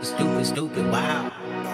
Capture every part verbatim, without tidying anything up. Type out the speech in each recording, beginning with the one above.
Stupid, stupid, wow.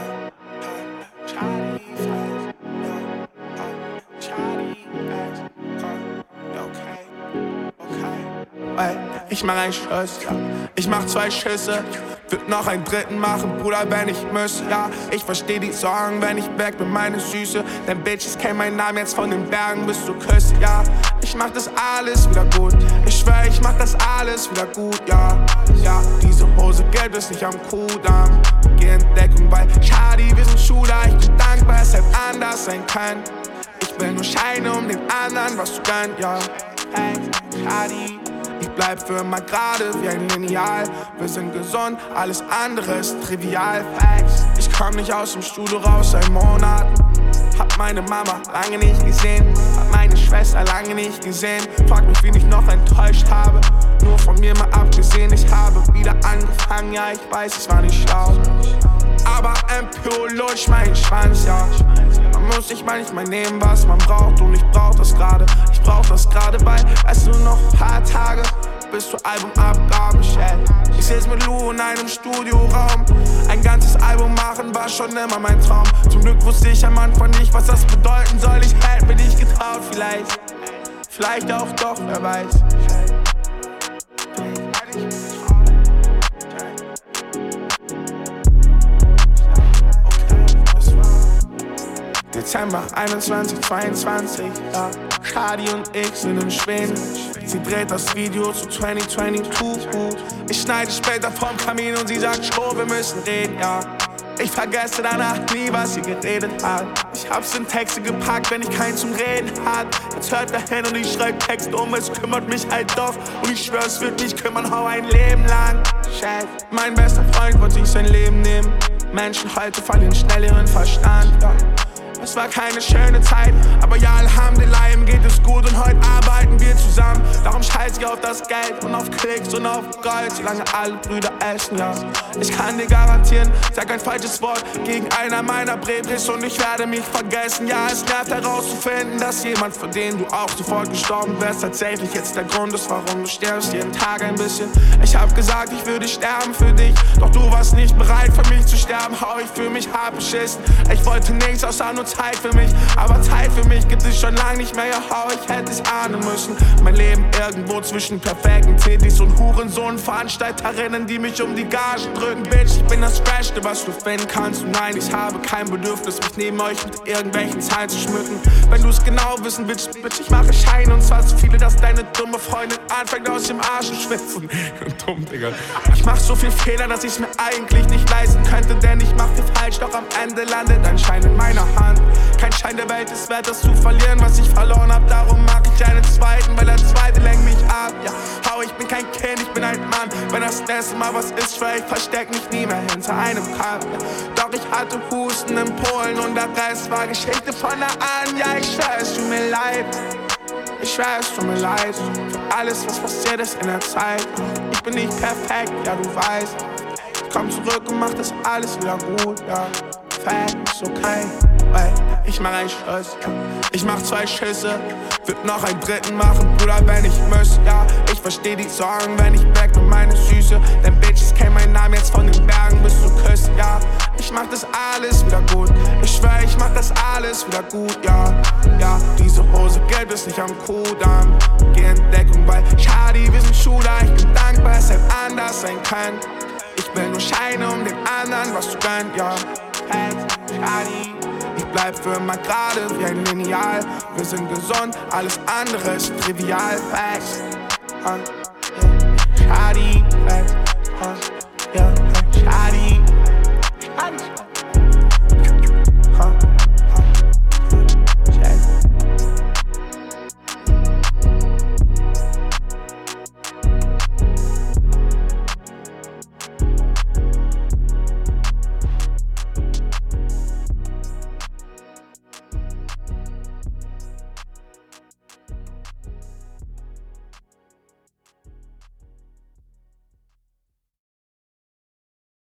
Ich mach einen Schuss, ja. Ich mach zwei Schüsse, würd noch einen dritten machen, Bruder, wenn ich muss, ja. Ich versteh die Sorgen, wenn ich weg bin, meine Süße. Denn Bitches kennen meinen Namen jetzt von den Bergen bis du küsst, ja. Ich mach das alles wieder gut, ich schwör, ich mach das alles wieder gut, ja. Ja, diese Hose gelb ist nicht am Kudamm. Geh in Deckung, weil Schadi, wir sind Schüler. Ich bin dankbar, es hätte anders sein können. Ich will nur Scheine um den anderen, was du gönnt, ja. Hey, Schadi. Ich bleib für immer gerade wie ein Lineal. Wir sind gesund, alles andere ist trivial. Facts. Ich komm nicht aus dem Studio raus seit Monaten. Hab meine Mama lange nicht gesehen, hab meine Schwester lange nicht gesehen. Frag mich, wen ich noch enttäuscht habe. Nur von mir mal abgesehen, ich habe wieder angefangen. Ja, ich weiß, ich war nicht schlau, aber M P O lutsch meinen Schwanz, ja. Man muss sich manchmal nehmen, was man braucht. Und ich brauch das gerade, ich brauch das gerade bei. Weißt du, noch ein paar Tage bis zur Albumabgabe, Chat. Ich seh's mit Lou in einem Studioraum. Ein ganzes Album machen war schon immer mein Traum. Zum Glück wusste ich am Anfang nicht, was das bedeuten soll. Ich hätte mir nicht getraut, vielleicht, vielleicht auch doch, wer weiß. Dezember einundzwanzig zweiundzwanzig, ja. Schadi und ich sind in Schweden. Sie dreht das Video zu zwanzig zweiundzwanzig. Ich schneide später vorm Kamin und sie sagt, Show, wir müssen reden, ja. Ich vergesse danach nie, was sie geredet hat. Ich hab's in Texte gepackt, wenn ich keinen zum Reden hat. Jetzt hört wer hin und ich schreib Text um, es kümmert mich halt doch. Und ich schwör, es wird mich kümmern, hau ein Leben lang. Chef, mein bester Freund wollte sich sein Leben nehmen. Menschen heute verlieren schnell ihren Verstand, ja. Es war keine schöne Zeit, aber ja, Alhamdulillah, ihm geht es gut und heute arbeiten wir zusammen. Darum scheiß ich auf das Geld und auf Klicks und auf Gold, solange alle Brüder essen, ja. Ich kann dir garantieren, sag ein falsches Wort gegen einer meiner Brebris und ich werde mich vergessen. Ja, es nervt herauszufinden, dass jemand, für den du auch sofort gestorben wärst, tatsächlich jetzt der Grund ist, warum du stirbst, jeden Tag ein bisschen. Ich hab gesagt, ich würde sterben für dich, doch du warst nicht bereit für mich zu sterben. Hau, ich fühl mich hart beschissen. Ich wollte nichts außer nur Zeit für mich, aber Zeit für mich gibt es schon lang nicht mehr. Ja, hau, ich hätte es ahnen müssen. Mein Leben irgendwo zwischen perfekten Titis und Hurensohn Veranstalterinnen, die mich um die Gagen drücken. Bitch, ich bin das Beste, was du finden kannst. Und nein, ich habe kein Bedürfnis, mich neben euch mit irgendwelchen Zahlen zu schmücken. Wenn du es genau wissen willst, bitch, ich mache Scheine und zwar so viele, dass deine dumme Freundin anfängt aus dem Arsch zu schwitzen. Dumm, Digga. Ich mach so viel Fehler, dass ich's mir eigentlich nicht leisten könnte, denn ich mach viel falsch, doch am Ende landet ein Schein in meiner Hand. Kein Schein der Welt ist wert, das zu verlieren, was ich verloren hab. Darum mag ich einen zweiten, weil der zweite lenkt mich ab. Ja, hau, ich bin kein Kind, ich bin ein Mann. Wenn das nächste Mal was ist, schwör ich versteck mich nie mehr hinter einem Kampf. Ja, doch ich hatte Husten in Polen und der Rest war Geschichte von da an. Ja, ich schwör, es tut mir leid. Ich schwör, es tut mir leid für alles, was passiert ist in der Zeit. Ich bin nicht perfekt, ja, du weißt. Ich komm zurück und mach das alles wieder gut, ja. Facts, okay. Ich mach einen Schuss, ja. Ich mach zwei Schüsse, würd noch einen dritten machen, Bruder, wenn ich muss, ja. Ich versteh die Sorgen, wenn ich weg bin, meine Süße. Denn Bitches kennen meinen Namen jetzt von den Bergen bis du küsst, ja. Ich mach das alles wieder gut, ich schwör, ich mach das alles wieder gut, ja. Ja, diese Hose gelb ist nicht am Kudamm. Geh in Deckung, weil Schadi, wir sind Schüler. Ich bin dankbar, es hätte anders sein können. Ich will nur Scheine um den anderen, was du gönnt, ja. Hey, Schadi. Ich bleib für immer gerade wie ein Lineal. Wir sind gesund, alles andere ist trivial. Facts, huh, yeah. Schadi, facts, huh, yeah.